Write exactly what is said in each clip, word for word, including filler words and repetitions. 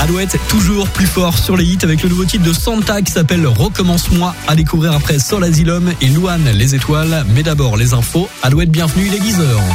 Alouette, toujours plus fort sur les hits avec le nouveau titre de Santa qui s'appelle Recommence-moi, à découvrir après Sol Asylum et Louane les étoiles. Mais d'abord les infos. Alouette, bienvenue, il est dix heures.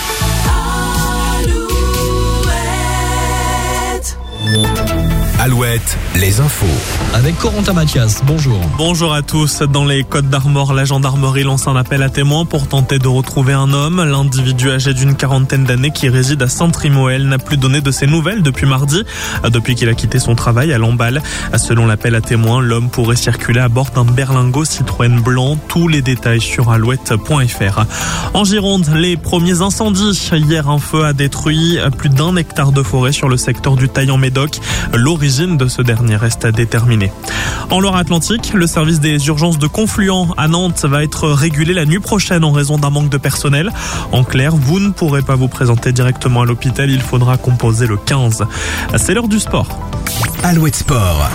Alouette, les infos. Avec Corentin Mathias, bonjour. Bonjour à tous. Dans les Côtes d'Armor, la gendarmerie lance un appel à témoins pour tenter de retrouver un homme. L'individu âgé d'une quarantaine d'années qui réside à Saint-Trimoël n'a plus donné de ses nouvelles depuis mardi, depuis qu'il a quitté son travail à Lamballe. Selon l'appel à témoins, l'homme pourrait circuler à bord d'un berlingot Citroën blanc. Tous les détails sur alouette point f r. En Gironde, les premiers incendies. Hier, un feu a détruit plus d'un hectare de forêt sur le secteur du Taillan-Médoc. L'origine de ce dernier reste à déterminer. En Loire-Atlantique, le service des urgences de Confluent à Nantes va être régulé la nuit prochaine en raison d'un manque de personnel. En clair, vous ne pourrez pas vous présenter directement à l'hôpital, il faudra composer le quinze. C'est l'heure du sport. Alouette Sport.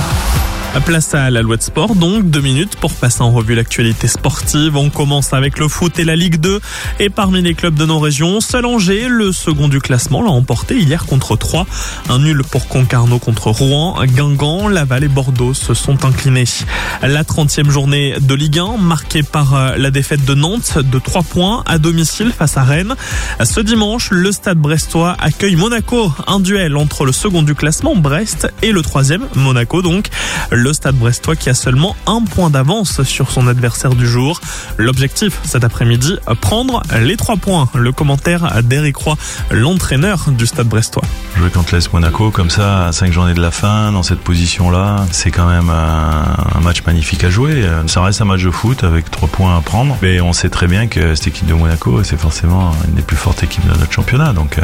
Place à l'Alouette Sport, donc deux minutes pour passer en revue l'actualité sportive. On commence avec le foot et la Ligue deux. Et parmi les clubs de nos régions, seul Angers, le second du classement, l'a emporté hier contre Troyes. Un nul pour Concarneau contre Rouen. Guingamp, Laval et Bordeaux se sont inclinés. La trentième journée de Ligue un, marquée par la défaite de Nantes de trois points à domicile face à Rennes. Ce dimanche, le Stade brestois accueille Monaco. Un duel entre le second du classement, Brest, et le troisième, Monaco donc. Le Stade brestois qui a seulement un point d'avance sur son adversaire du jour. L'objectif cet après-midi, prendre les trois points. Le commentaire d'Éric Roy, l'entraîneur du Stade brestois. Jouer contre l'A S Monaco comme ça, à cinq journées de la fin, dans cette position-là, c'est quand même un, un match magnifique à jouer. Ça reste un match de foot avec trois points à prendre. Mais on sait très bien que cette équipe de Monaco, c'est forcément une des plus fortes équipes de notre championnat. Donc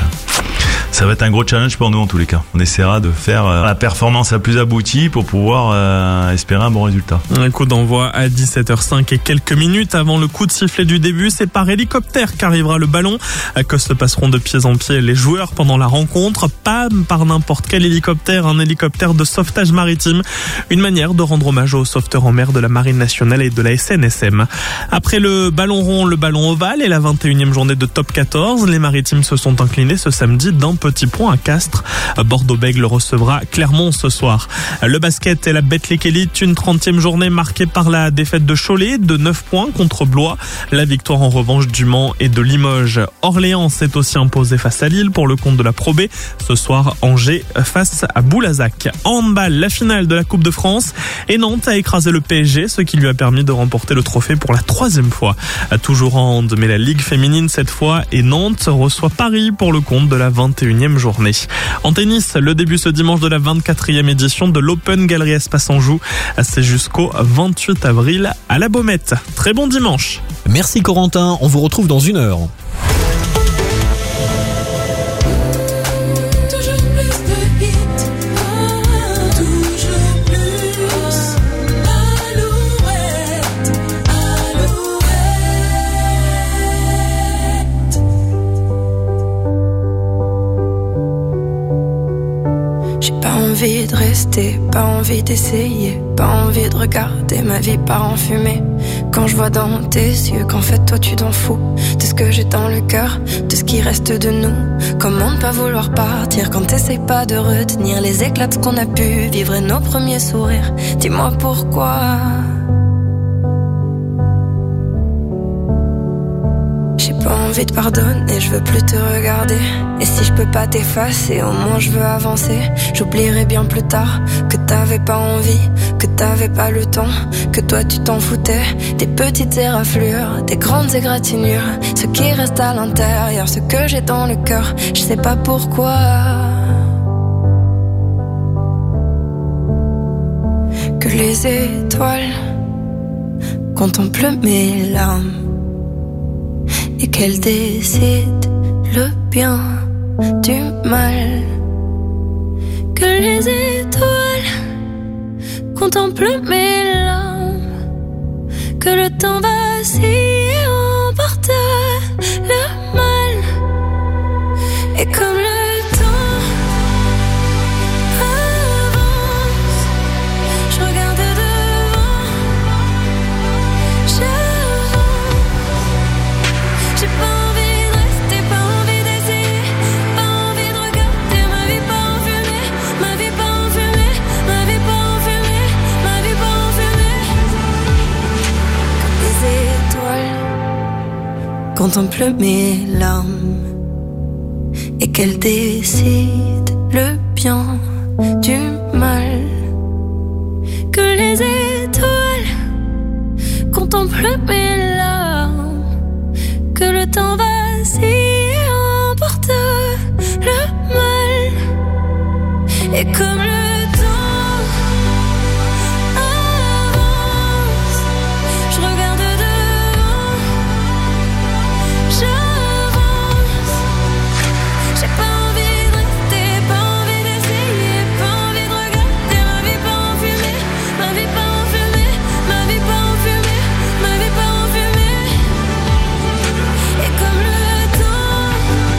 ça va être un gros challenge pour nous en tous les cas. On essaiera de faire la performance la plus aboutie pour pouvoir euh, espérer un bon résultat. Un coup d'envoi à dix-sept heures cinq et quelques minutes avant le coup de sifflet du début. C'est par hélicoptère qu'arrivera le ballon, que se passeront de pied en pied les joueurs pendant la rencontre. Pas par n'importe quel hélicoptère, un hélicoptère de sauvetage maritime. Une manière de rendre hommage aux sauveteurs en mer de la Marine nationale et de la S N S M. Après le ballon rond, le ballon ovale et la vingt et unième journée de top quatorze, les Maritimes se sont inclinés ce samedi d'un petit point à Castres. Bordeaux-Bègles recevra Clermont ce soir. Le basket et la Betclic Elite, une trentième journée marquée par la défaite de Cholet de neuf points contre Blois. La victoire en revanche du Mans et de Limoges. Orléans s'est aussi imposé face à Lille pour le compte de la Pro B. Ce soir, Angers face à Boulazac. En handball, la finale de la Coupe de France. Et Nantes a écrasé le P S G, ce qui lui a permis de remporter le trophée pour la troisième fois. Toujours en hand, mais la Ligue féminine cette fois. Et Nantes reçoit Paris pour le compte de la vingt et unième journée. En tennis, le début ce dimanche de la vingt-quatrième édition de l'Open Galerie Espace Anjou. C'est jusqu'au vingt-huit avril à la Baumette. Très bon dimanche. Merci Corentin, on vous retrouve dans une heure. Envie de rester, pas envie d'essayer, pas envie de regarder ma vie part en fumée. Quand je vois dans tes yeux qu'en fait toi tu t'en fous de ce que j'ai dans le cœur, de ce qui reste de nous. Comment ne pas vouloir partir quand t'essayes pas de retenir les éclats de ce qu'on a pu vivre et nos premiers sourires. Dis-moi pourquoi. J'ai pas envie de pardonner, je veux plus te regarder. Et si je peux pas t'effacer, au moins je veux avancer. J'oublierai bien plus tard que t'avais pas envie, que t'avais pas le temps, que toi tu t'en foutais. Des petites éraflures, des grandes égratignures, ce qui reste à l'intérieur, ce que j'ai dans le cœur, je sais pas pourquoi. Que les étoiles contemplent mes larmes et qu'elle décide le bien du mal. Que les étoiles contemplent mes larmes, que le temps vacille et emporte le mal. Et comme le temps avance, je regarde devant, j'avance. J'ai pas envie de rester, pas envie d'essayer, pas envie de regarder ma vie pas en fumée, ma vie pas en contemple mes larmes et qu'elle décide le bien du mal. Que les étoiles contemplent mes larmes, que le temps vacille et emporte le mal. Et comme le temps avance, je regarde devant, j'avance. J'ai pas envie de rester, pas envie d'essayer, pas envie de regarder ma vie pas en fumée, ma vie pas en fumée, ma vie pas en fumée, ma vie pas en fumée. Et comme le temps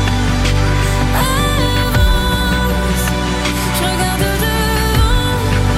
avance, je regarde devant,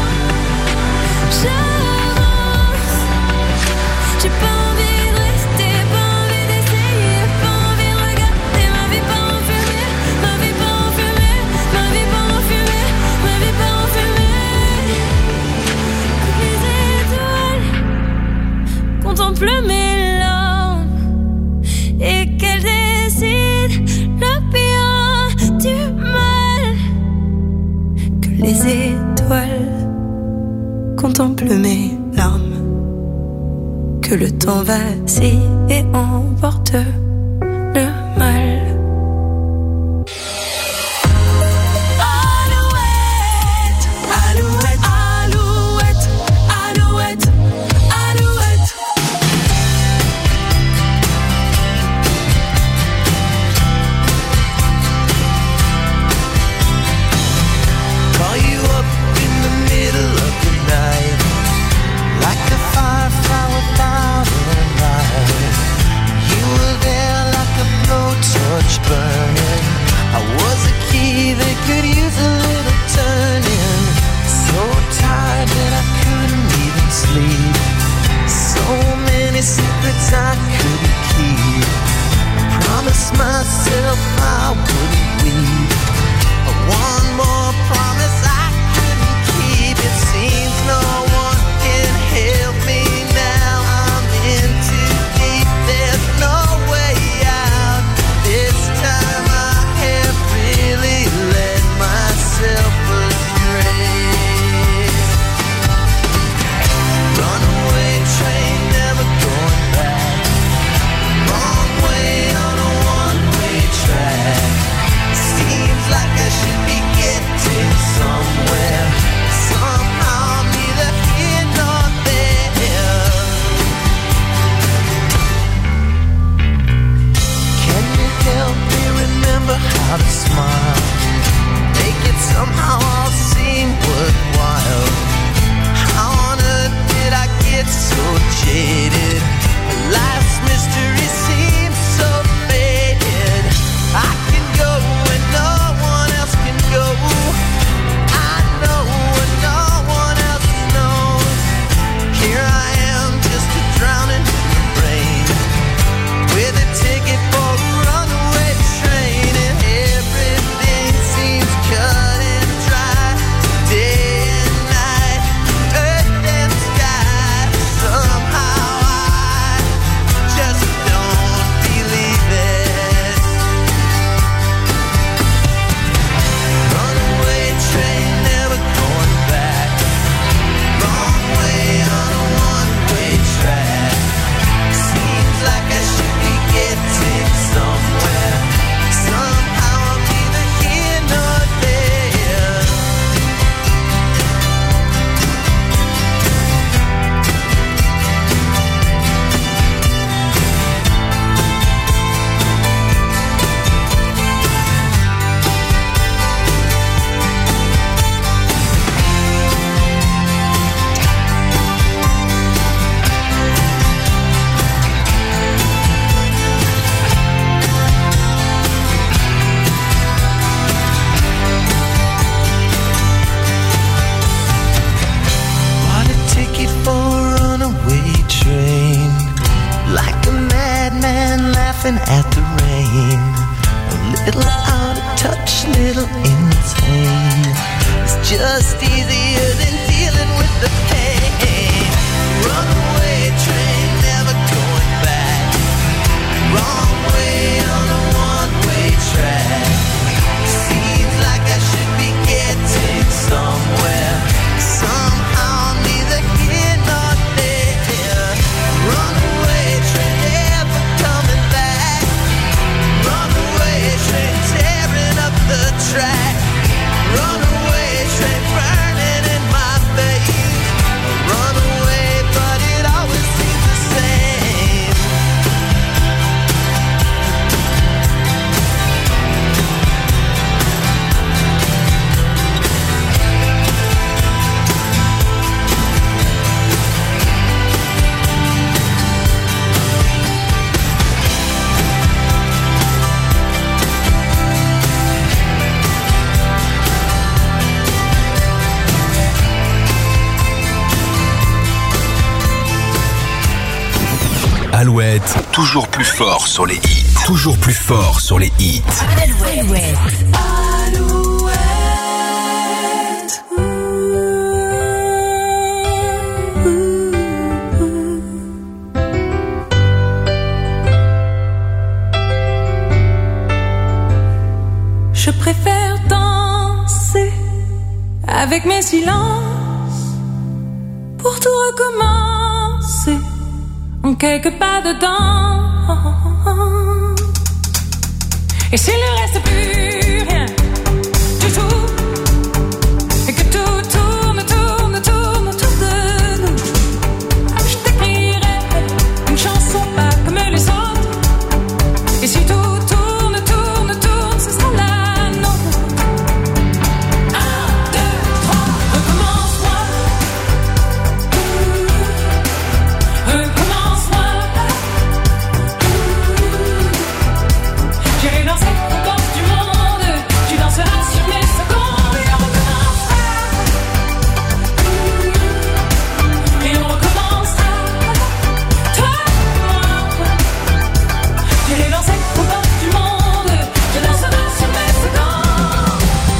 j'avance. J'ai pas envie de rester, pas envie d'essayer, pas envie de regarder ma vie pas en fumée, ma vie pas en fumée, ma vie pas en fumée, ma vie pas en fumée. Les étoiles contemplent mes larmes et qu'elles décident le bien du mal. Que les étoiles contemplent mes larmes, que le temps vacille et emporte le mal. Alouette, alouette, alouette, alouette, alouette. Call you up in the middle of the night, like a firefly without a light. You were there like a blowtorch burning. I was a key that could use a little turning. So tired that I couldn't even sleep. So many secrets I couldn't keep. Promised myself I wouldn't weep. One more promise I couldn't keep. It seems no one can help me now. I'm in too deep. There's no way out. This time I have really let myself astray. Runaway train, never going back. Wrong way on a one-way track. Seems like I should be getting somewhere. Somehow I'm neither here nor there. Can you help me remember how to smile? Make it somehow all seem worthwhile. How on earth did I get so jaded? Life's mystery seems so faded. I can go where no one else can go. I know what no one else knows. Here I am, just a drowning in the rain, with a ticket for a runaway train, and everything seems cut and dry. Day and night, earth and sky. Somehow I just don't believe it. Runaway train, never going back. Wrong way on a one-way track. Seems like I should be getting somewhere. Somehow I'm neither here nor there. Bought a ticket for a runaway train, like a madman laughing at the rain. A little out of touch, little insane. It's just easier than dealing with the pain. Runaway train, never going back. Wrong Alouette, toujours plus fort sur les hits. Toujours plus fort sur les hits. Alouette. Alouette. Je préfère danser avec mes silences pour tout recommencer en quelques pas dedans. Et s'il ne reste plus rien du tout, et que tout tourne, tourne, tourne autour de nous, je t'écrirai une chanson pas comme les autres. Et si tout tourne, tourne, tourne, ce sera la nôtre. Un, deux, trois, recommence-moi. Recommence-moi. J'irai danser aux portes du monde. Tu danseras sur mes secondes. Et on recommencera. Et on recommencera. Toi et moi. J'irai danser aux portes du monde. Tu danseras sur mes secondes.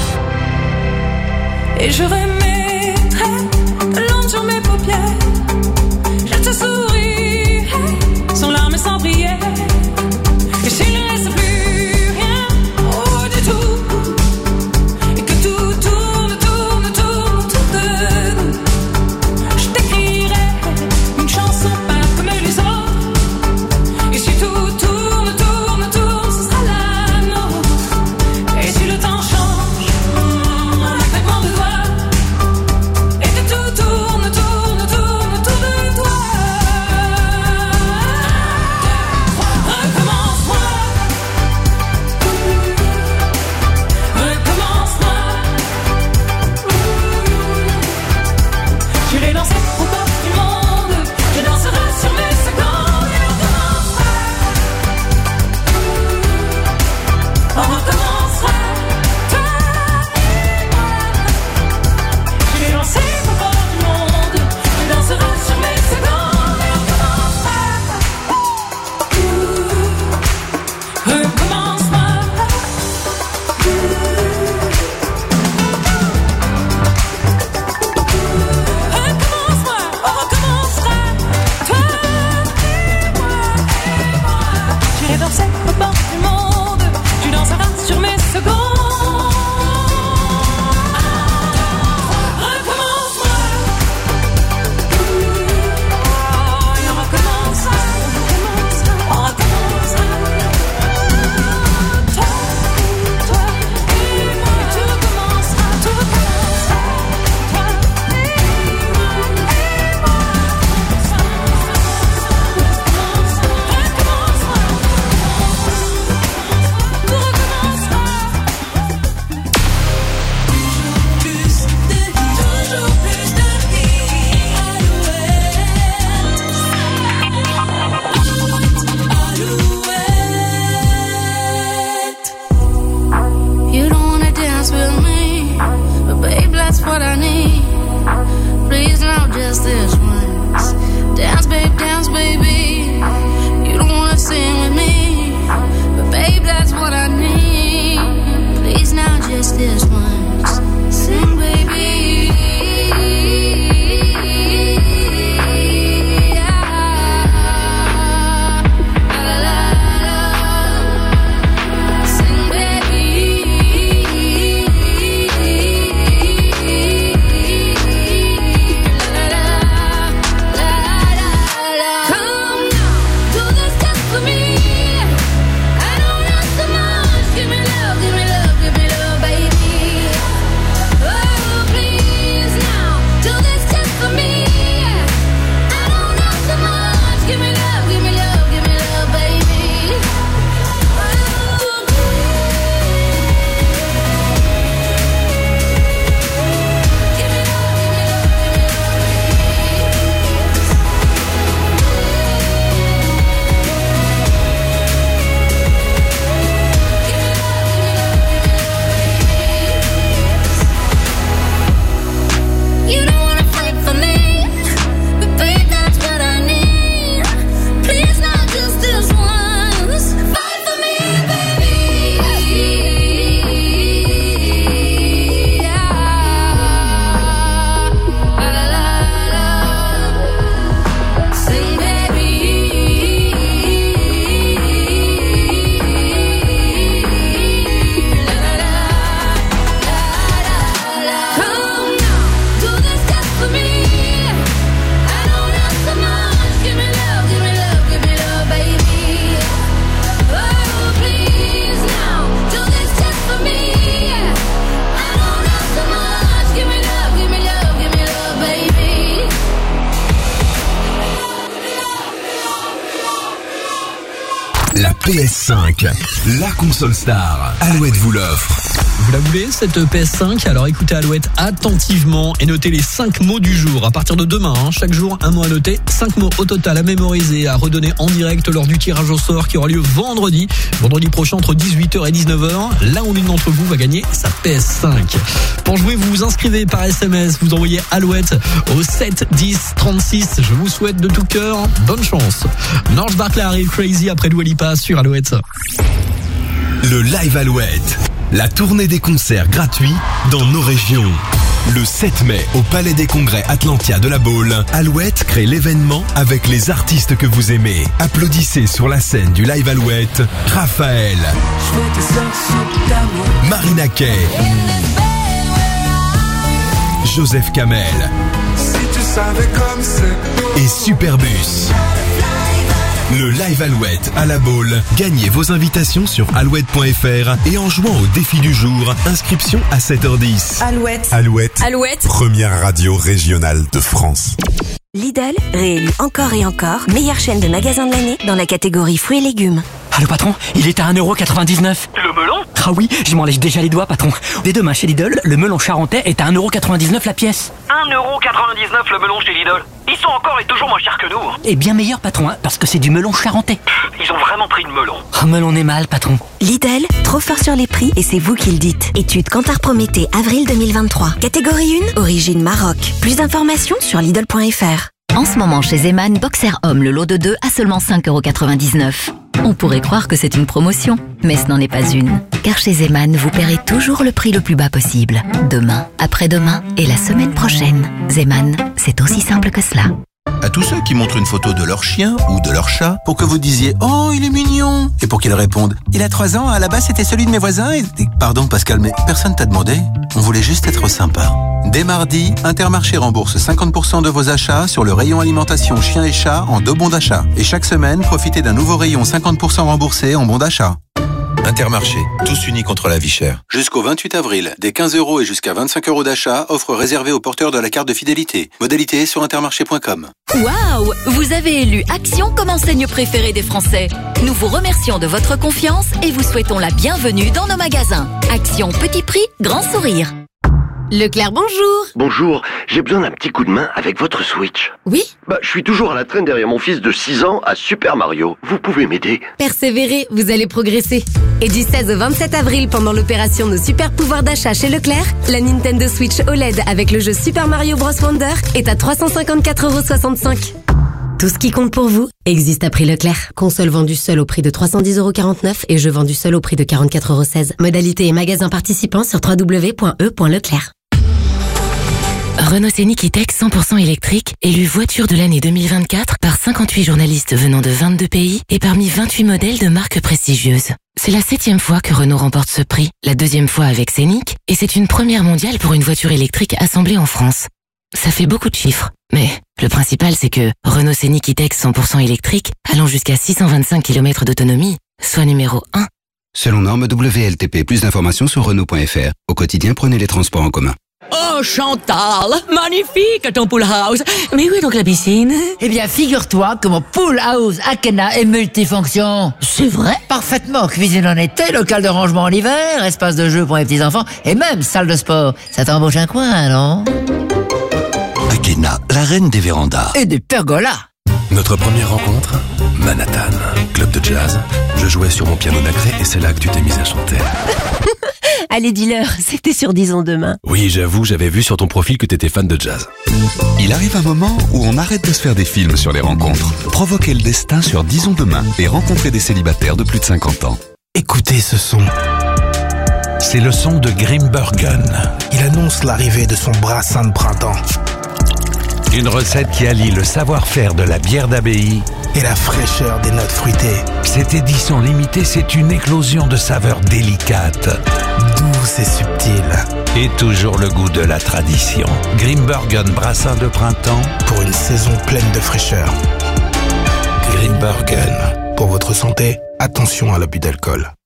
Et je remettrai de l'encre sur mes paupières. Je te sourirai sans larmes et sans prière. Et s'il ne reste plus rien, oh du tout, et que tout tourne, tourne, tourne autour de nous, je t'écrirai une chanson pas comme les autres. Et si tout tourne, tourne, tourne, ce sera la nôtre. Et si le temps change, un claquement de doigts, et que tout tourne, tourne, tourne autour de P S cinq, la console star. Alouette vous l'offre. Vous la voulez, cette P S cinq? Alors écoutez Alouette attentivement et notez les cinq mots du jour. À partir de demain, hein, chaque jour, un mot à noter. cinq mots au total à mémoriser, à redonner en direct lors du tirage au sort qui aura lieu vendredi. Vendredi prochain entre dix-huit heures et dix-neuf heures. L'un ou l'une d'entre vous va gagner sa P S cinq. Pour jouer, vous vous inscrivez par S M S. Vous envoyez Alouette au sept dix trente-six. Je vous souhaite de tout cœur bonne chance. Norge Barclay arrive Crazy après Dua Lipa sur Alouette. Le Live Alouette. La tournée des concerts gratuits dans nos régions. Le sept mai, au Palais des Congrès Atlantia de la Baule, Alouette crée l'événement avec les artistes que vous aimez. Applaudissez sur la scène du Live Alouette Raphaël, Marina Kaye, Joseph Kamel et Superbus. Le Live Alouette à la Baule. Gagnez vos invitations sur alouette point f r et en jouant au défi du jour, inscription à sept heures dix. Alouette. Alouette. Alouette. Première radio régionale de France. Lidl, réélu encore et encore, meilleure chaîne de magasins de l'année dans la catégorie fruits et légumes. Ah, le patron, il est à un euro quatre-vingt-dix-neuf. Le melon? Ah oui, je m'en lèche déjà les doigts, patron. Dès demain chez Lidl, le melon charentais est à un euro quatre-vingt-dix-neuf la pièce. un euro quatre-vingt-dix-neuf le melon chez Lidl. Ils sont encore et toujours moins chers que nous. Et bien meilleur, patron, hein, parce que c'est du melon charentais. Ils ont vraiment pris le melon. Oh, melon est mal, patron. Lidl, trop fort sur les prix et c'est vous qui le dites. Étude Kantar Prométhée, avril deux mille vingt-trois. Catégorie un, origine Maroc. Plus d'informations sur Lidl point f r. En ce moment chez Zeman, Boxer Homme, le lot de deux à seulement cinq euros quatre-vingt-dix-neuf. On pourrait croire que c'est une promotion, mais ce n'en est pas une. Car chez Zeman, vous paierez toujours le prix le plus bas possible. Demain, après-demain et la semaine prochaine. Zeman, c'est aussi simple que cela. À tous ceux qui montrent une photo de leur chien ou de leur chat pour que vous disiez « Oh, il est mignon !» et pour qu'ils répondent « Il a trois ans, à la base c'était celui de mes voisins et... » Pardon Pascal, mais personne t'a demandé. On voulait juste être sympa. Dès mardi, Intermarché rembourse cinquante pour cent de vos achats sur le rayon alimentation chien et chat en deux bons d'achat. Et chaque semaine, profitez d'un nouveau rayon cinquante pour cent remboursé en bons d'achat. Intermarché, tous unis contre la vie chère. Jusqu'au vingt-huit avril, des quinze euros et jusqu'à vingt-cinq euros d'achat, offre réservée aux porteurs de la carte de fidélité. Modalité sur intermarché point com. Waouh! Vous avez élu Action comme enseigne préférée des Français. Nous vous remercions de votre confiance et vous souhaitons la bienvenue dans nos magasins. Action petit prix, grand sourire. Leclerc, bonjour. Bonjour, j'ai besoin d'un petit coup de main avec votre Switch. Oui? Bah, je suis toujours à la traîne derrière mon fils de six ans à Super Mario. Vous pouvez m'aider? Persévérez, vous allez progresser. Et du seize au vingt-sept avril, pendant l'opération Nos Super Pouvoirs d'achat chez Leclerc, la Nintendo Switch O L E D avec le jeu Super Mario Bros Wonder est à trois cent cinquante-quatre euros soixante-cinq. Tout ce qui compte pour vous existe à prix Leclerc. Console vendue seule au prix de trois cent dix euros quarante-neuf et jeu vendu seul au prix de quarante-quatre euros seize. Modalité et magasins participants sur w w w point e point leclerc. Renault Scénic E-Tech cent pour cent électrique, élu voiture de l'année deux mille vingt-quatre par cinquante-huit journalistes venant de vingt-deux pays et parmi vingt-huit modèles de marques prestigieuses. C'est la septième fois que Renault remporte ce prix, la deuxième fois avec Scénic, et c'est une première mondiale pour une voiture électrique assemblée en France. Ça fait beaucoup de chiffres, mais le principal c'est que Renault Scénic E-Tech cent pour cent électrique, allant jusqu'à six cent vingt-cinq kilomètres d'autonomie, soit numéro un. Selon norme W L T P, plus d'informations sur Renault point f r. Au quotidien, prenez les transports en commun. Oh Chantal, magnifique ton pool house. Mais où est donc la piscine? Eh bien figure-toi que mon pool house Akena est multifonction. C'est vrai? Parfaitement, cuisine en été, local de rangement en hiver, espace de jeu pour les petits enfants et même salle de sport. Ça t'embauche un coin, non? Akena, la reine des vérandas. Et des pergolas. Notre première rencontre, Manhattan, club de jazz. Je jouais sur mon piano nacré et c'est là que tu t'es mise à chanter. Allez dis-leur, c'était sur Disons Demain. Oui, j'avoue, j'avais vu sur ton profil que t'étais fan de jazz. Il arrive un moment où on arrête de se faire des films sur les rencontres. Provoquez le destin sur Disons Demain et rencontrez des célibataires de plus de cinquante ans. Écoutez ce son. C'est le son de Grimbergen. Il annonce l'arrivée de son brassin de printemps. Une recette qui allie le savoir-faire de la bière d'abbaye et la fraîcheur des notes fruitées. Cette édition limitée, c'est une éclosion de saveurs délicates, douces et subtiles. Et toujours le goût de la tradition. Grimbergen brassin de printemps pour une saison pleine de fraîcheur. Grimbergen. Pour votre santé, attention à l'abus d'alcool.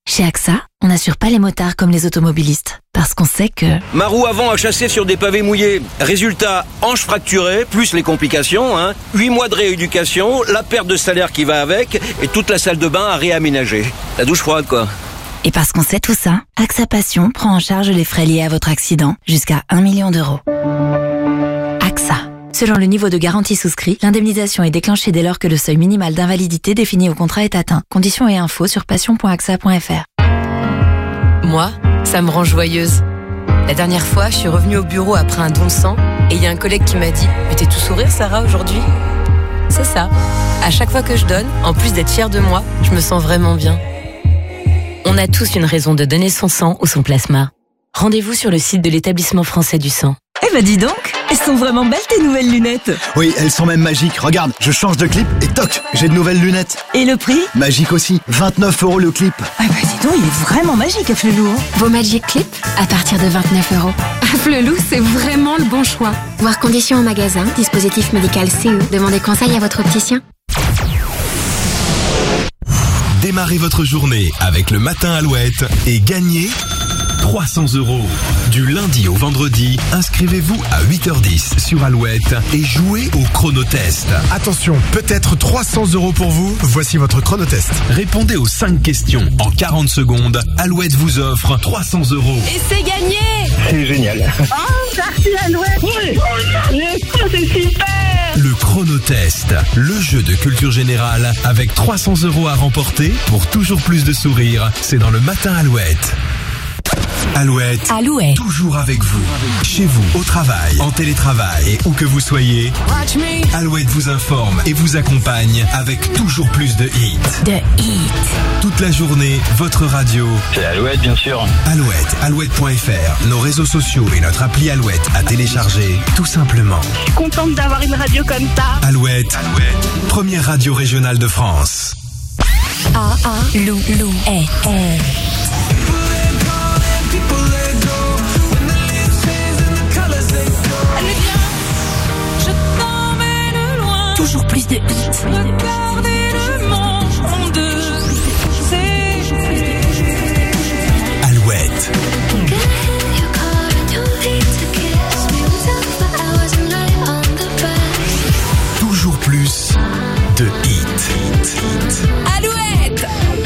Chez A X A, on n'assure pas les motards comme les automobilistes. Parce qu'on sait que... Ma roue avant a chassé sur des pavés mouillés. Résultat, hanche fracturée, plus les complications, hein. huit mois de rééducation, la perte de salaire qui va avec, et toute la salle de bain à réaménager. La douche froide, quoi. Et parce qu'on sait tout ça, A X A Passion prend en charge les frais liés à votre accident jusqu'à un million d'euros. A X A. Selon le niveau de garantie souscrit, l'indemnisation est déclenchée dès lors que le seuil minimal d'invalidité défini au contrat est atteint. Conditions et infos sur passion point a x a point f r. Moi, ça me rend joyeuse. La dernière fois, je suis revenue au bureau après un don de sang et il y a un collègue qui m'a dit « Mais t'es tout sourire, Sarah, aujourd'hui ?» C'est ça. À chaque fois que je donne, en plus d'être fière de moi, je me sens vraiment bien. On a tous une raison de donner son sang ou son plasma. Rendez-vous sur le site de l'Établissement français du sang. Eh ben dis donc, elles sont vraiment belles tes nouvelles lunettes. Oui, elles sont même magiques. Regarde, je change de clip et toc, j'ai de nouvelles lunettes. Et le prix ? Magique aussi, vingt-neuf euros le clip. Ah bah dis donc, il est vraiment magique, Afflelou. Hein. Vos Magic Clips à partir de vingt-neuf euros. Afflelou, c'est vraiment le bon choix. Voir conditions en magasin, dispositif médical C E. Demandez conseil à votre opticien. Démarrez votre journée avec le Matin Alouette et gagnez trois cents euros. Du lundi au vendredi, inscrivez-vous à huit heures dix sur Alouette et jouez au chronotest. Attention, peut-être trois cents euros pour vous. Voici votre chronotest. Répondez aux cinq questions en quarante secondes. Alouette vous offre trois cents euros. Et c'est gagné! C'est génial. Oh, merci Alouette! Oui! C'est super! Le chronotest, le jeu de culture générale avec trois cents euros à remporter pour toujours plus de sourires. C'est dans le Matin Alouette. Alouette, Alouette, toujours avec vous, chez vous, au travail, en télétravail et où que vous soyez. Alouette vous informe et vous accompagne avec toujours plus de hits. De hits. Toute la journée, votre radio. C'est Alouette, bien sûr. Alouette, alouette point f r, nos réseaux sociaux et notre appli Alouette à télécharger, tout simplement. Je suis contente d'avoir une radio comme ça. Alouette, Alouette, première radio régionale de France. A A Lou Lou E E. Toujours plus de hits. Regardez le monde. C'est Alouette. Toujours plus de hits. Alouette.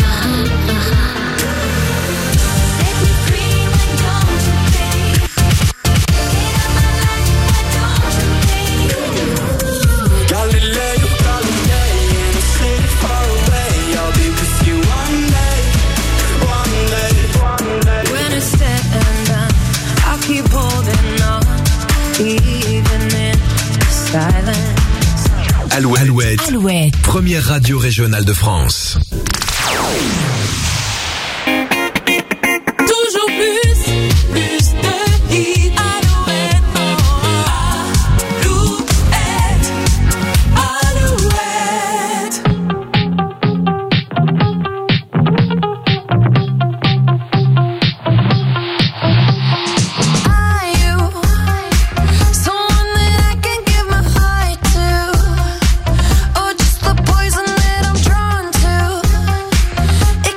Alouette. Alouette. Alouette. Première radio régionale de France. Toujours plus, plus de hits. Alouette. Alouette. Are you someone that I can give my heart to? Or just the poison that I'm drawn to?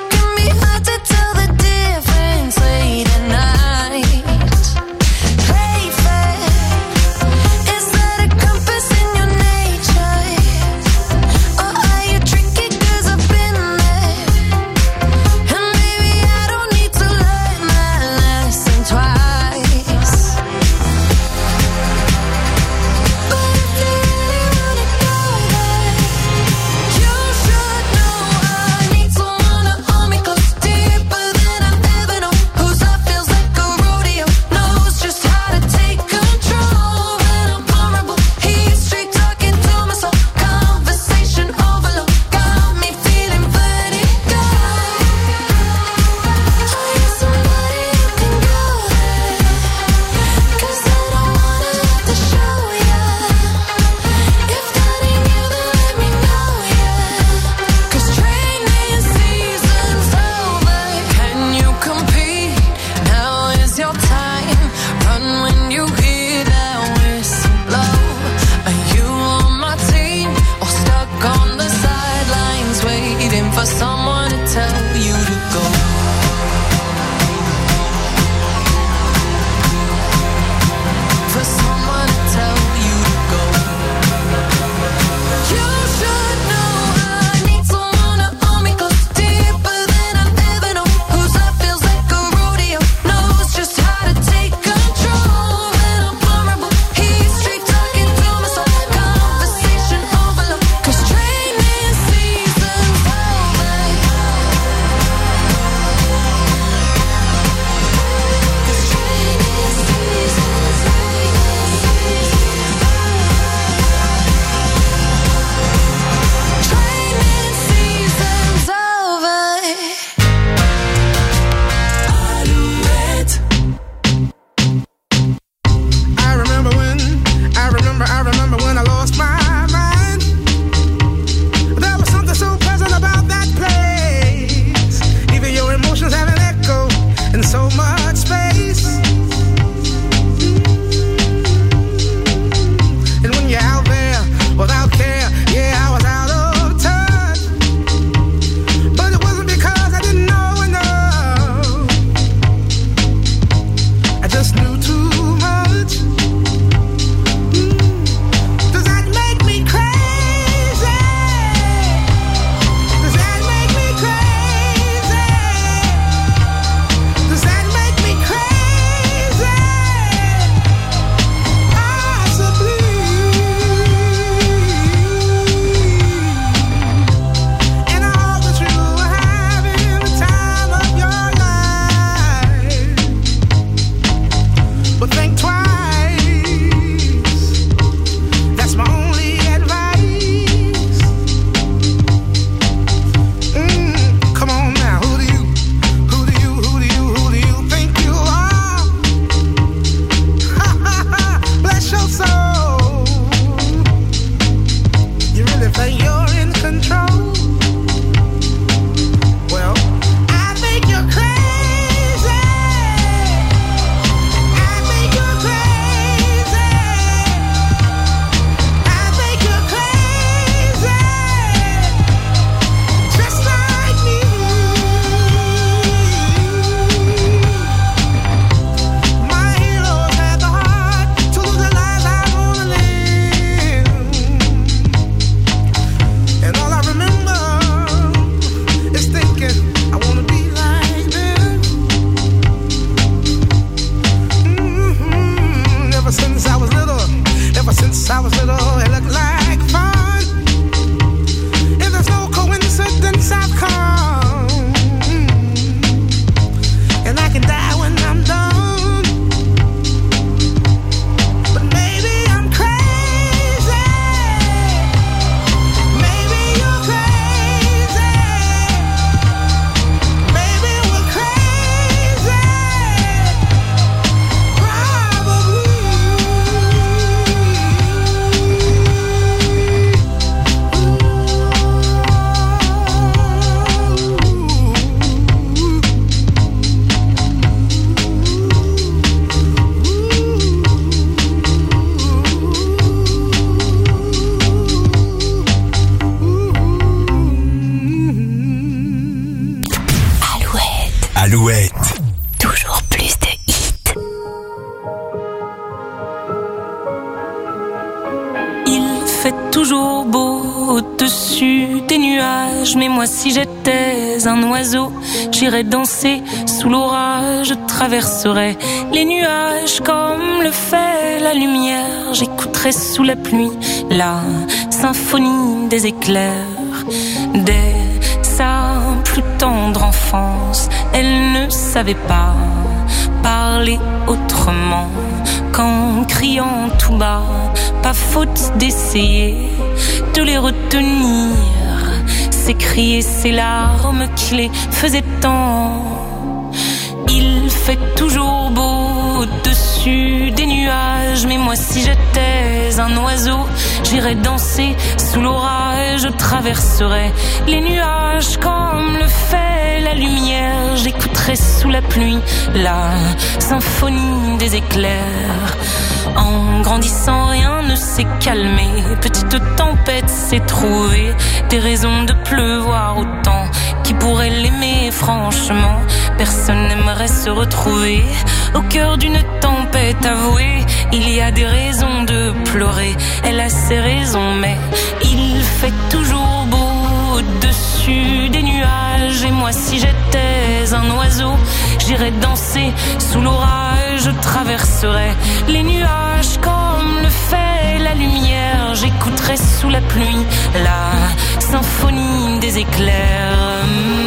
Since I was little, it looked like fun. If there's no coincidence, I've come. And I can die when I'm done. But maybe I'm crazy. Maybe you're crazy. Maybe we're crazy. Probably. Alouette. Toujours plus de hits. Il fait toujours beau au-dessus des nuages, mais moi si j'étais un oiseau, j'irais danser sous l'orage, je traverserais les nuages comme le fait la lumière, j'écouterais sous la pluie la symphonie des éclairs. Dès sa plus tendre enfance, elle ne savait pas parler autrement qu'en criant tout bas. Pas faute d'essayer de les retenir, ces cris et ces larmes qui les faisaient tant. Il fait toujours beau au-dessus des nuages, mais moi si j'étais un oiseau, j'irais danser sous l'orage, je traverserais les nuages comme le fait la lumière, j'écouterais sous la pluie la symphonie des éclairs. En grandissant, rien ne s'est calmé, petite tempête s'est trouvée, des raisons de pleuvoir autant. Qui pourrait l'aimer franchement? Personne n'aimerait se retrouver au cœur d'une tempête avouée. Il y a des raisons de pleurer, elle a ses raisons, mais il fait toujours beau au-dessus des nuages. Et moi si j'étais un oiseau, j'irais danser sous l'orage, je traverserais les nuages comme le fait la lumière, j'écouterais sous la pluie la symphonie des éclairs.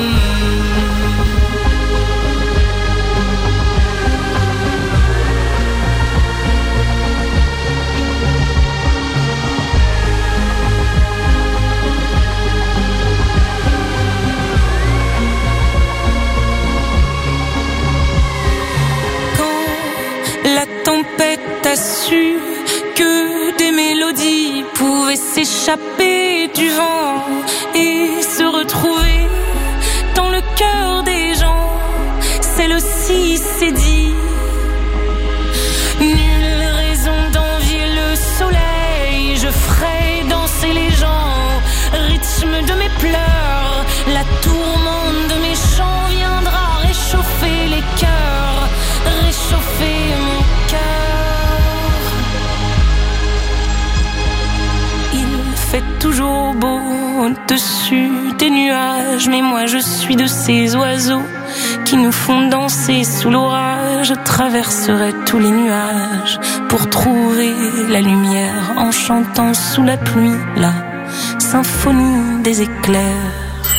La tempête a su que des mélodies pouvaient s'échapper du vent et se retrouver dans le cœur des gens. Celle-ci s'est dit, nulle raison d'envier le soleil, je ferai danser les gens, rythme de mes pleurs, la tourmente de mes chants viendra réchauffer les cœurs, réchauffer mon cœur. Il fait toujours beau au-dessus des nuages, mais moi je suis de ces oiseaux qui nous font danser sous l'orage. Je traverserai tous les nuages pour trouver la lumière en chantant sous la pluie la symphonie des éclairs.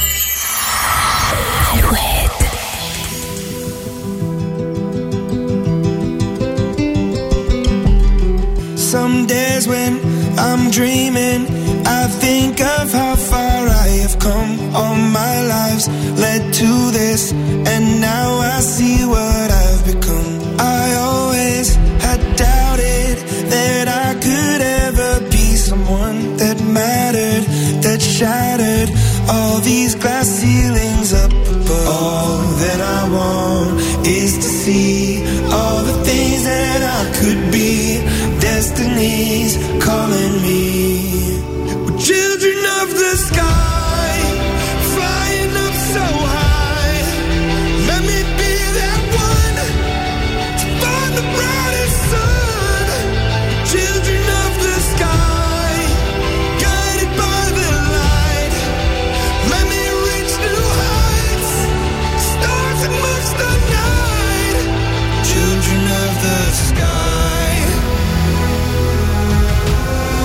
Some days when I'm dreaming, I think of how far I have come. All my lives led to this, and now I see what I've become. I always had doubted that I could ever be someone that mattered, that shattered all these glass ceilings up above. All that I want is to see all the things that I could be. Destiny's calling me. We're children of the sky, flying up so high. Let me be that one to find the brightest sun. Children of the sky, guided by the light. Let me reach new heights, stars amongst the night. Children of the sky.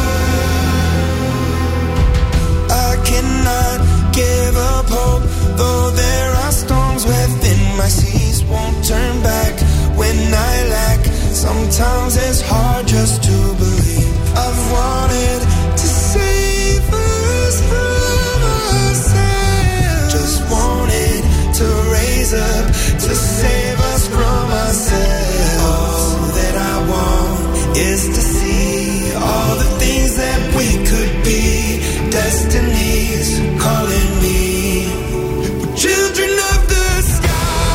Sometimes it's hard just to believe. I've wanted to save us from ourselves. Just wanted to raise up, to save us from ourselves. All that I want is to see all the things that we could be. Destiny's calling me. We're children of the sky.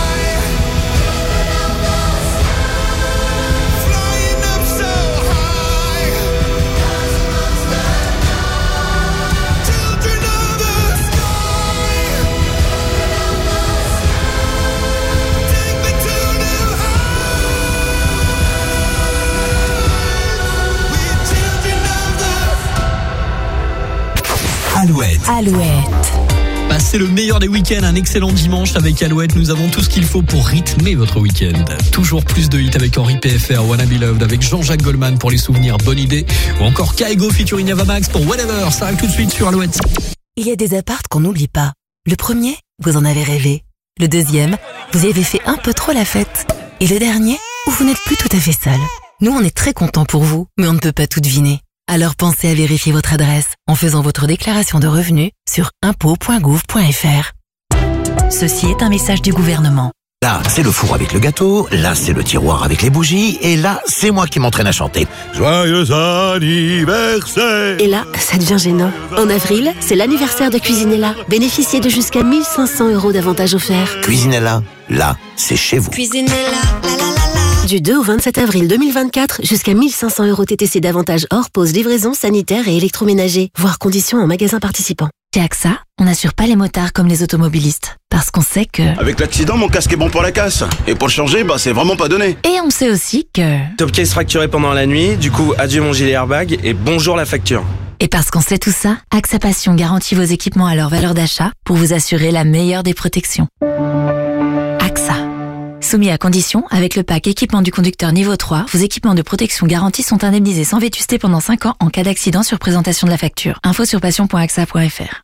Alouette. Alouette. Passez le meilleur des week-ends, un excellent dimanche avec Alouette. Nous avons tout ce qu'il faut pour rythmer votre week-end. Toujours plus de hits avec Henri P F R, Wanna Be Loved, avec Jean-Jacques Goldman pour les souvenirs, bonne idée. Ou encore Kaigo featuring Avamax pour Whatever. Ça arrive tout de suite sur Alouette. Il y a des apparts qu'on n'oublie pas. Le premier, vous en avez rêvé. Le deuxième, vous y avez fait un peu trop la fête. Et le dernier, où vous n'êtes plus tout à fait seul. Nous, on est très contents pour vous, mais on ne peut pas tout deviner. Alors pensez à vérifier votre adresse en faisant votre déclaration de revenus sur impôts point gouv point f r. Ceci est un message du gouvernement. Là, c'est le four avec le gâteau, là, c'est le tiroir avec les bougies, et là, c'est moi qui m'entraîne à chanter. Joyeux anniversaire! Et là, ça devient gênant. En avril, c'est l'anniversaire de Cuisinella. Bénéficiez de jusqu'à mille cinq cents euros d'avantages offerts. Cuisinella, là, c'est chez vous. Cuisinella, la la la la. Du deux au vingt-sept avril deux mille vingt-quatre, jusqu'à mille cinq cents euros T T C d'avantages hors pause, livraison, sanitaire et électroménager. Voir conditions en magasin participant. Chez A X A, on n'assure pas les motards comme les automobilistes. Parce qu'on sait que... Avec l'accident, mon casque est bon pour la casse. Et pour le changer, bah c'est vraiment pas donné. Et on sait aussi que... Top case fracturé pendant la nuit, du coup adieu mon gilet airbag et bonjour la facture. Et parce qu'on sait tout ça, A X A Passion garantit vos équipements à leur valeur d'achat pour vous assurer la meilleure des protections. A X A. Soumis à condition, avec le pack équipement du conducteur niveau trois, vos équipements de protection garantis sont indemnisés sans vétusté pendant cinq ans en cas d'accident sur présentation de la facture. Info sur passion point axa point f r.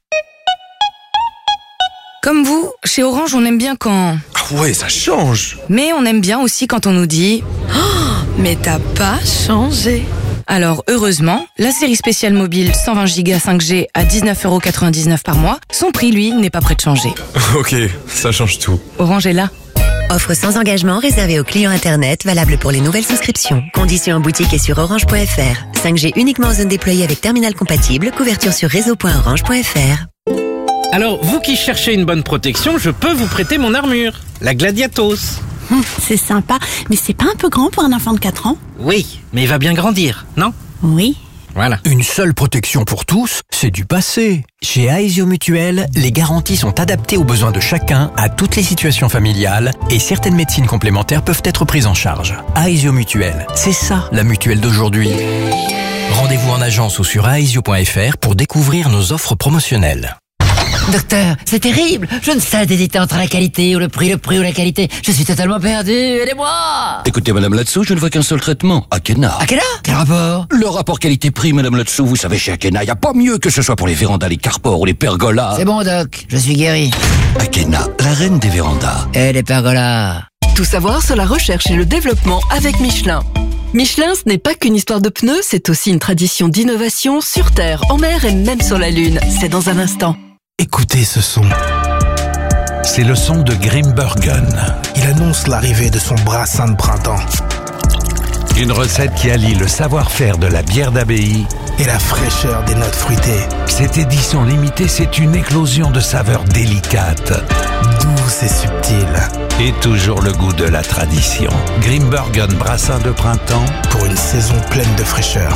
Comme vous, chez Orange, on aime bien quand... Ah ouais, ça change. Mais on aime bien aussi quand on nous dit... Oh, mais t'as pas changé. Alors, heureusement, la série spéciale mobile cent vingt giga cinq G à dix-neuf euros quatre-vingt-dix-neuf par mois, son prix, lui, n'est pas prêt de changer. Ok, ça change tout. Orange est là. Offre sans engagement réservée aux clients Internet, valable pour les nouvelles souscriptions. Conditions en boutique et sur orange point f r. cinq G uniquement en zone déployée avec terminal compatible. Couverture sur réseau point orange point f r. Alors, vous qui cherchez une bonne protection, je peux vous prêter mon armure, la Gladiatos. Hum, c'est sympa, mais c'est pas un peu grand pour un enfant de quatre ans? Oui, mais il va bien grandir, non? Oui. Voilà. Une seule protection pour tous, c'est du passé. Chez Aesio Mutuel, les garanties sont adaptées aux besoins de chacun, à toutes les situations familiales, et certaines médecines complémentaires peuvent être prises en charge. Aesio Mutuel, c'est ça la mutuelle d'aujourd'hui. Rendez-vous en agence ou sur aesio point f r pour découvrir nos offres promotionnelles. Docteur, c'est terrible. Je ne sais hésiter entre la qualité ou le prix, le prix ou la qualité. Je suis totalement perdu. Aidez-moi. Écoutez, madame là-dessous, je ne vois qu'un seul traitement. Akena. Akena? Quel rapport? Le rapport qualité-prix, madame là-dessous. Vous savez, chez Akena, il n'y a pas mieux que ce soit pour les vérandas, les carpores ou les pergolas. C'est bon, doc. Je suis guéri. Akena, la reine des vérandas. Et les pergolas. Tout savoir sur la recherche et le développement avec Michelin. Michelin, ce n'est pas qu'une histoire de pneus, c'est aussi une tradition d'innovation sur Terre, en mer et même sur la Lune. C'est dans un instant. Écoutez ce son. C'est le son de Grimbergen. Il annonce l'arrivée de son brassin de printemps. Une recette qui allie le savoir-faire de la bière d'abbaye et la fraîcheur des notes fruitées. Cette édition limitée, c'est une éclosion de saveurs délicates, douces et subtiles. Et toujours le goût de la tradition. Grimbergen brassin de printemps pour une saison pleine de fraîcheur.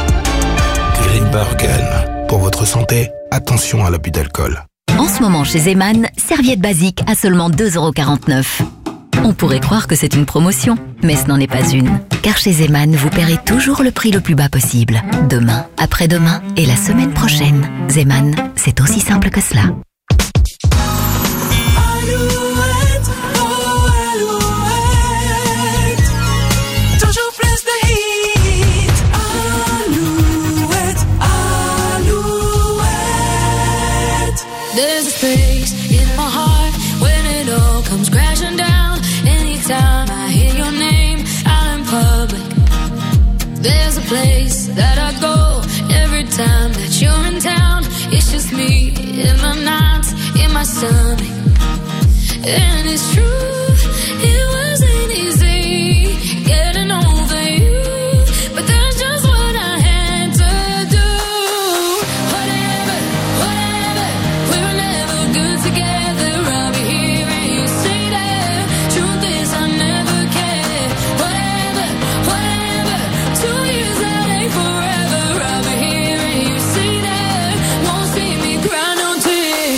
Grimbergen. Pour votre santé, attention à l'abus d'alcool. En ce moment chez Zeman, serviette basique à seulement deux euros quarante-neuf. On pourrait croire que c'est une promotion, mais ce n'en est pas une. Car chez Zeman, vous paierez toujours le prix le plus bas possible. Demain, après-demain et la semaine prochaine. Zeman, c'est aussi simple que cela. There's a space in my heart when it all comes crashing down. Anytime I hear your name out in public, place that I go. Every time that you're in town, it's just me in the nights, in my stomach. And it's true, it wasn't easy getting over you, but that's just what I had to do. Whatever, whatever, we were never good together. I'll be here and you say that. Truth is I never cared. Whatever, whatever, two years that ain't forever. I'll be here and you say that. Won't see me cry no tears.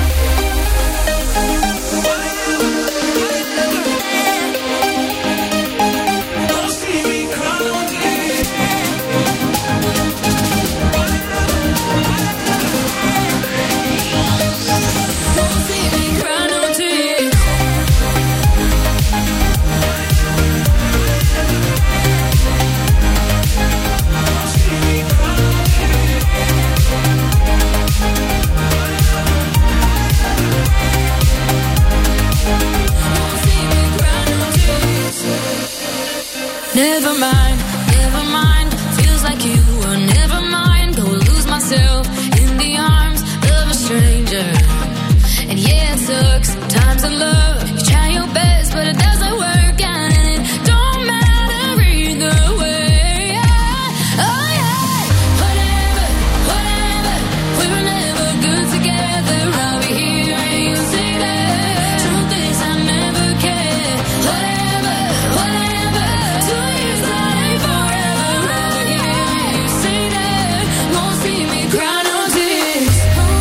Never mind, never mind. Feels like you were never mind. Go lose myself in the arms of a stranger. And yeah, it sucks sometimes in love. You try your best, but it doesn't work out, and it don't matter either way. Oh yeah, whatever, whatever. We were never good together. I'll be here and you say that. Truth is I never cared. Whatever, whatever. Two years that ain't forever. I'll be here and you say that. Won't see me cry no tears.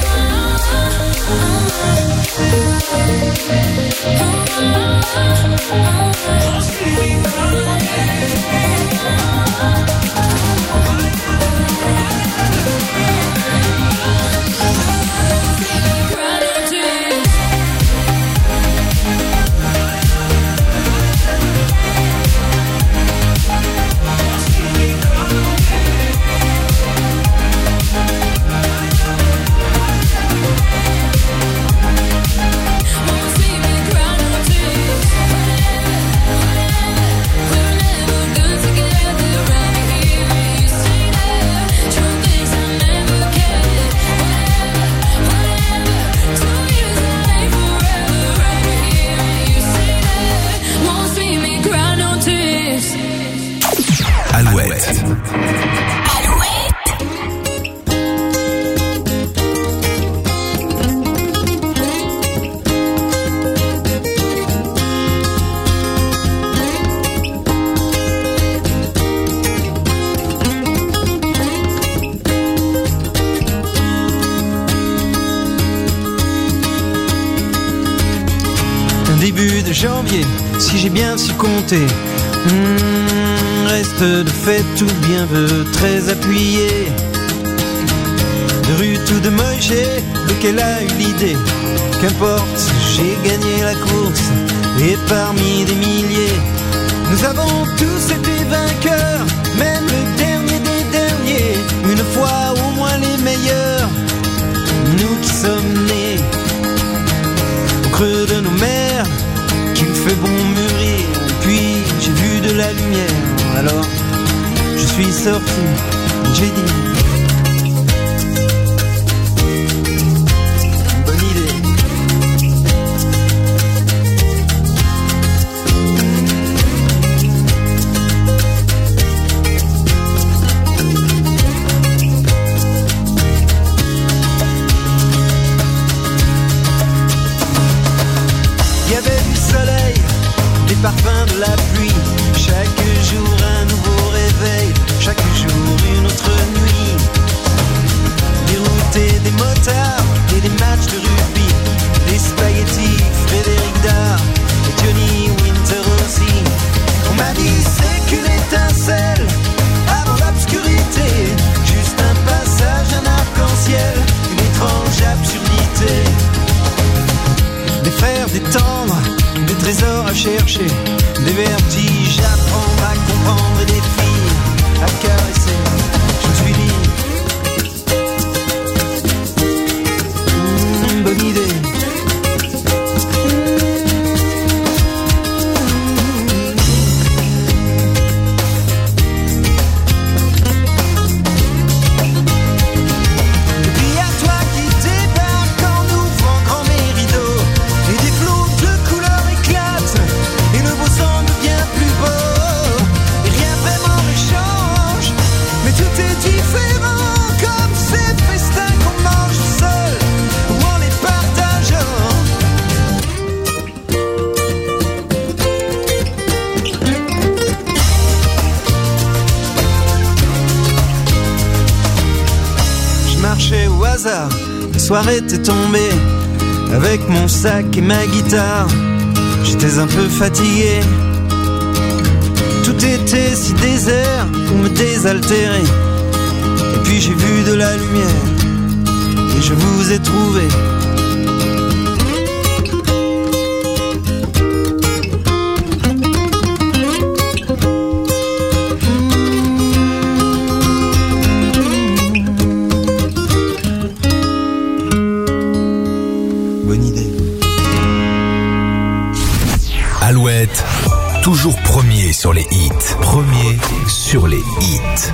Alouette. Début de janvier, si j'ai bien su compter. Mmh, reste de fête tout bien veut, très appuyé. De rue tout de Moïse, lequel a eu l'idée. Qu'importe, j'ai gagné la course, et parmi des milliers, nous avons tous été vainqueurs, même le dernier des derniers. Une fois au moins les meilleurs, nous qui sommes nés au creux de nos mers, qu'il fait bon mûrir. Puis j'ai vu de la lumière, alors je suis sorti, j'ai dit bonne idée. Il y avait du soleil, des parfums de la pluie, chaque jour un nouveau réveil, chaque jour une c'est différent, comme ces festins qu'on mange seul ou en les partageant. Je marchais au hasard, la soirée était tombée, avec mon sac et ma guitare. J'étais un peu fatigué, tout était si désert pour me désaltérer. Et puis j'ai vu de la lumière et je vous ai trouvé. Bonne idée. Alouette, toujours premier sur les hits. Premier sur les hits.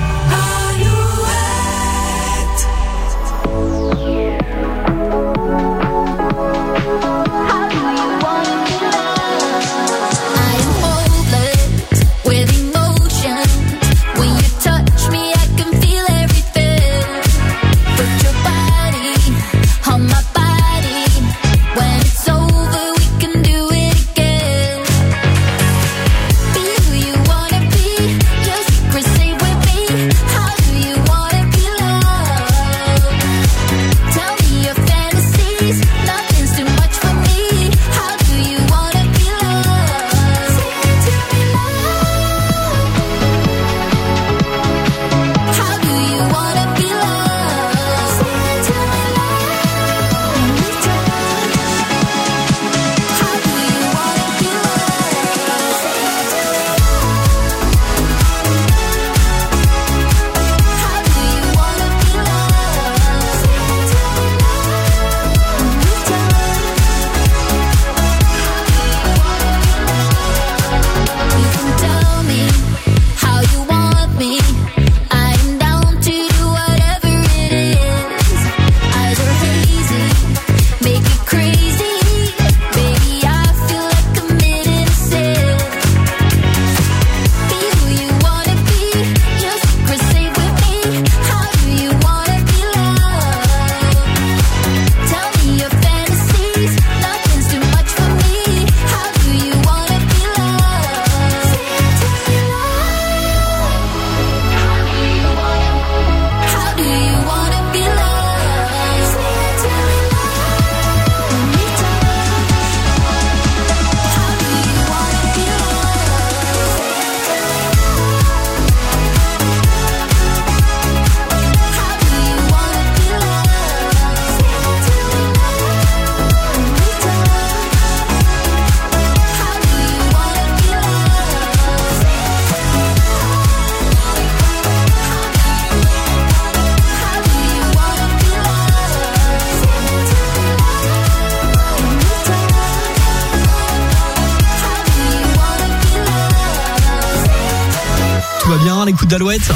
L'écoute d'Alouette.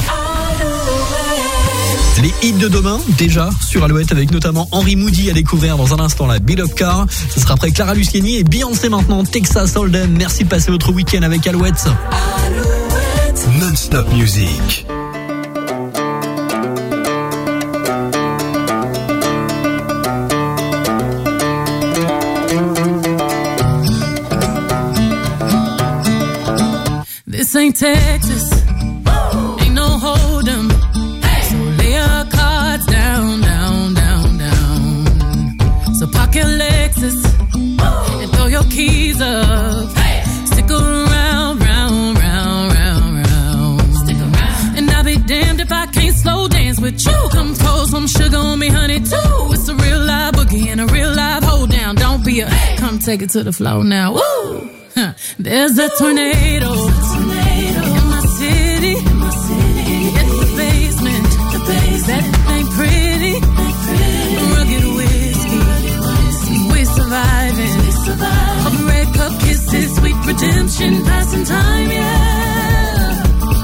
Les hits de demain, déjà sur Alouette, avec notamment Henry Moody à découvrir dans un instant, la Beat Up Car. Ce sera après Clara Luciani et Beyoncé maintenant, Texas Hold'em. Merci de passer votre week-end avec Alouette. Alouette. Non-stop music. This ain't Texas. Ain't no hold'em. So lay your cards down, down, down, down. So park your Lexus and throw your keys up. Stick around, round, round, round, round. Stick around. And I'll be damned if I can't slow dance with you. Come pour some sugar on me, honey, too. It's a real live boogie and a real live hold down. Don't be a come take it to the floor now. Woo! Huh. There's a tornado. In my city, in my city, in the basement, the basement. That ain't pretty, ain't pretty. Rugged whiskey, we surviving, we surviving. Of red cup kisses, sweet redemption, passing time, yeah.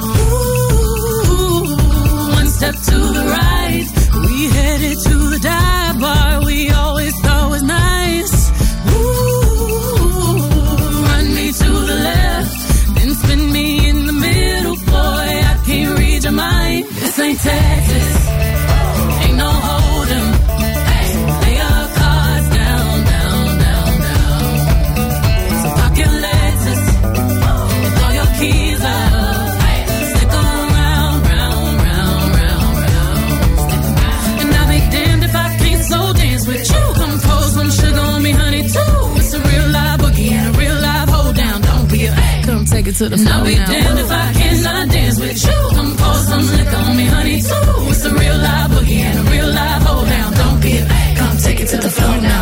Ooh, one step to the right, we headed to the dive bar we always thought was nice. Ooh, run me to the left, then spin me in the middle, boy, I can't read your mind. This ain't Texas. Ain't no hold'em. Lay your cards down, down, down, down. So park your Lexus and throw your keys up. Stick around, round, round, round, round. And I'll be damned if I can't slow dance with you. Come pour some sugar on me, honey, too. It's a real live boogie and a real live hold down. Don't be a come take it to the floor. And I'll be now. Damned if I cannot dance with you. Come pour some liquor on me, honey, too. It's a real live boogie and a real live hold down. Don't be a come take it to the floor now.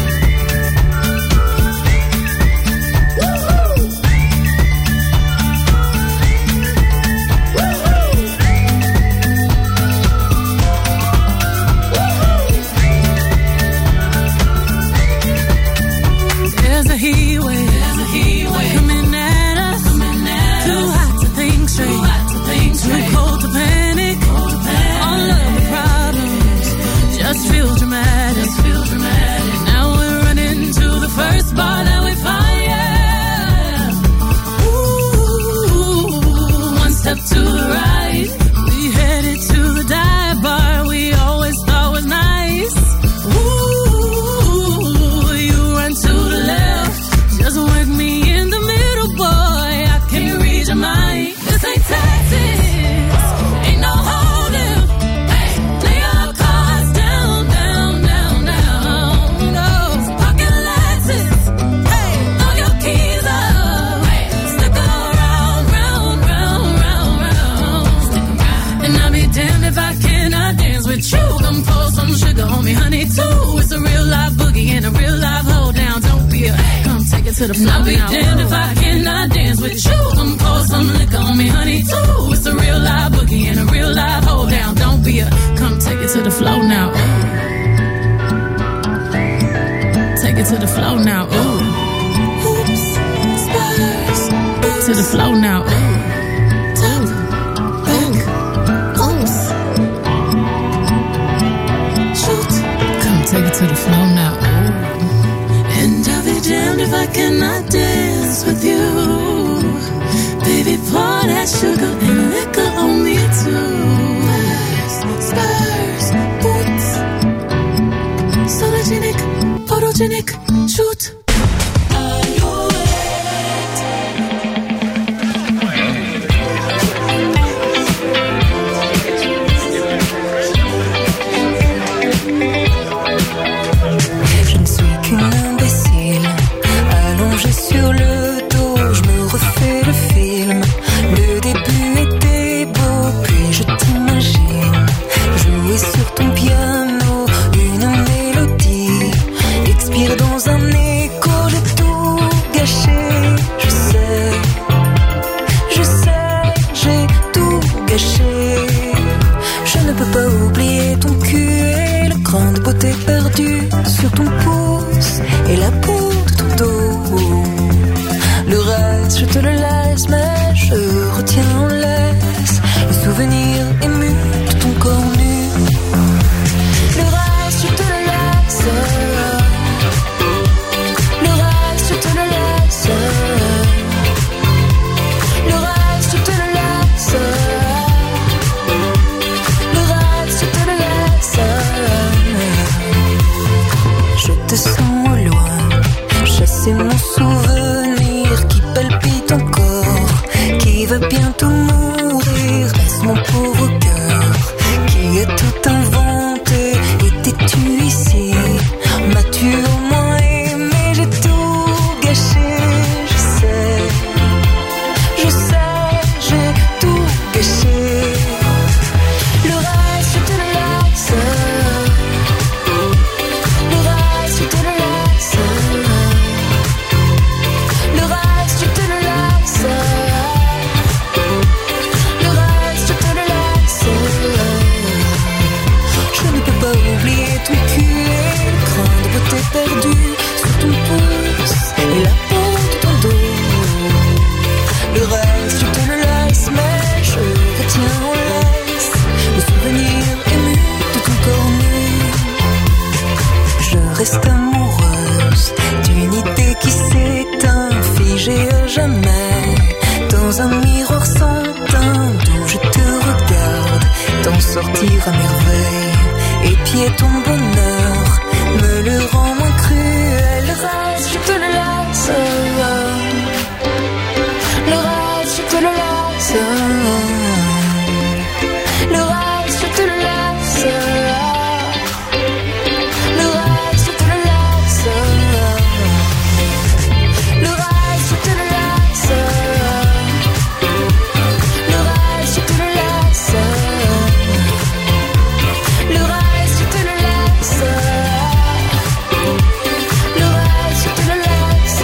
There's a heat wave, there's a heat wave coming at us, coming at too us. Hot to think straight, too hot to think straight, too cold to panic, cold to panic. All of the problems just feel dramatic, just feel dramatic. Now we're running to the first bar that we find, yeah. Ooh, one step to the right, we headed to the dive bar we always thought was nice. Ooh, you run to the left, just work me in the middle, boy. I can't read your mind. This ain't Texas, ain't no hold'em. Hey, lay your cards down, down, down, down. No, pocket Lexus. Hey, throw your keys up. Hey, stick around, round, round, round, round. Stick around. And I'll be damned if I cannot dance with you. Come pour some sugar on me, honey, too. It's a real live boogie and a real live hold down. Don't be a come take it to the floor. I'll be now. Damned if I cannot dance with you. Come pour some liquor on me, honey, too. It's a real live boogie and a real live hold down. Don't be a come take it to the floor now. Ooh. Take it to the floor now. Ooh. Oops, spurs. To the floor now. Ooh. Top, back, oops. Shoot. Come take it to the floor now. Ooh. And I'll be damned if I cannot dance with you. Baby, pour that sugar and liquor on me too. Spurs, boots, sologenic, photogenic, shoot. Je ne suis qu'une imbécile, allongée sur le dos, je me refais le film. Le début était beau, puis je t'imagine jouer sur ton piano une mélodie, expire dans un écho, j'ai tout gâché. Je sais, je sais, j'ai tout gâché. Je ne peux pas oublier ton cul et la grande beauté perdue sur ton pouce et la peau de ton dos. Le reste, je te le laisse, mais je retiens en laisse le souvenir ému de ton corps nu. Le reste, je te le laisse. Le reste, je te le laisse. Le reste, je te le laisse. Le reste, je te le laisse. Je sentir à merveille. Et puis ton bonheur me le rend moins cruel. Le reste, je te le laisse. Le reste, je te le laisse. Le reste, je te le laisse. Le reste, je te le laisse. Le reste, je te le laisse. Le reste, je te le laisse. Le reste, je te le laisse. Le reste, je te le laisse.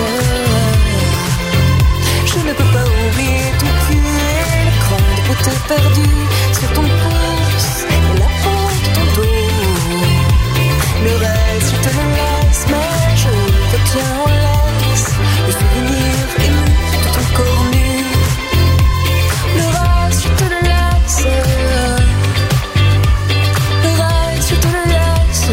Je ne peux pas oublier ton cul et l'écran de beauté perdu sur ton pouce et la peau de ton dos. Le reste, je te le laisse, mais je retiens en laisse le souvenir ému de ton corps nu. Le reste, je te le laisse. Le reste, je te le laisse.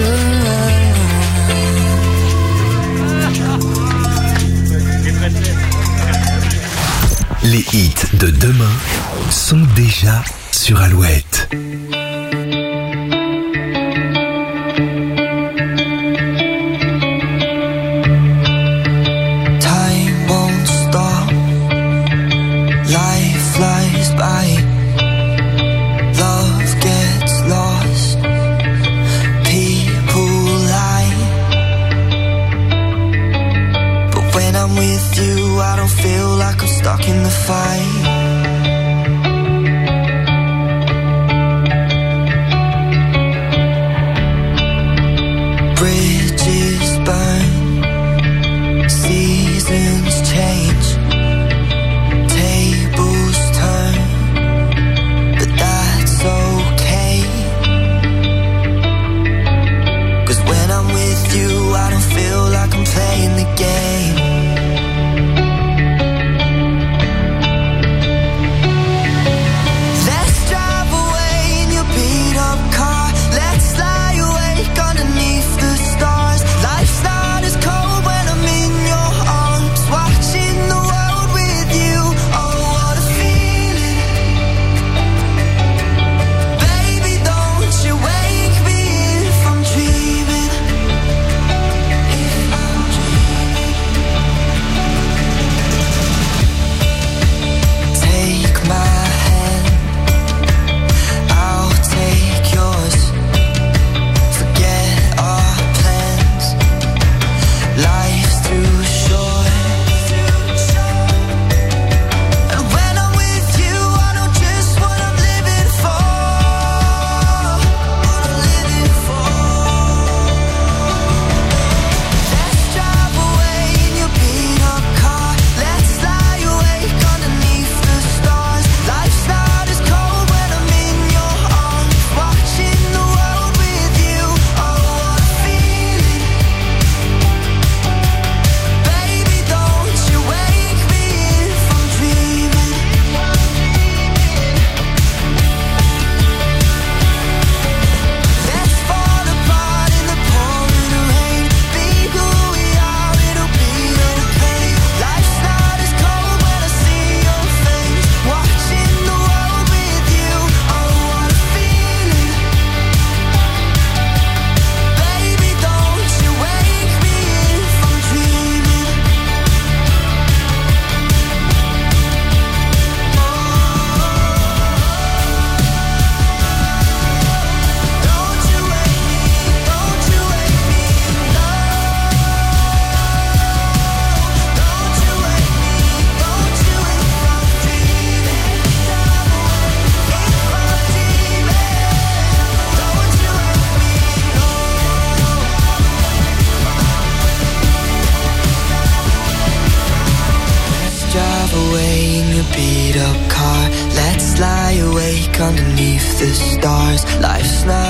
Les hits de demain sont déjà sur Alouette. Time won't stop. Life flies by. Love gets lost. People lie. But when I'm with you, I don't feel like I'm stuck in the fight. Bridges burn, seasons change, tables turn, but that's okay. 'Cause when I'm with you, I don't feel like I'm playing the game. Let's drive away in your beat up car. Let's lie awake underneath the stars. Life's not as cold when I'm in your arms, watching the world with you. Oh, what a feeling. Baby, don't you wake me if I'm dreaming. If I'm dreaming. Take my hand, I'll take yours. Forget our plans. Life's too short. And when I'm with you, I know just what I'm living for. What I'm living for. Let's drive away in your beat up car. Let's lie awake underneath the stars. Life's not as cold when I'm in your arms, watching the world with you. Oh, what a feeling. Baby, don't you wake me if I'm dreaming. Let's fall apart in the pouring rain. Be who we are, it'll be okay. Life's not as cold when I see your face, watching the world with you. Oh, what a feeling. Baby, don't you wake me if I'm dreaming. Don't you wake me, don't you wake me, no. Don't you wake me, don't you if I'm dreaming. If I'm dreaming, don't you wake me, no. Let's drive away in your beat up car. Let's lie awake underneath the stars. Life's not